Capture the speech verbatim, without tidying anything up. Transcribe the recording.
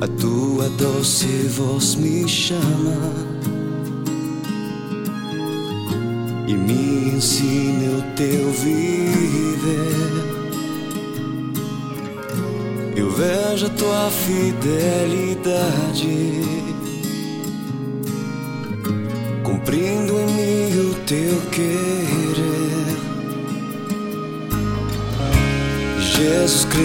a tua doce voz me chama e me ensina o teu viver. Eu vejo a tua fidelidade, cumprindo em mim o teu querer. Jesus Cristo,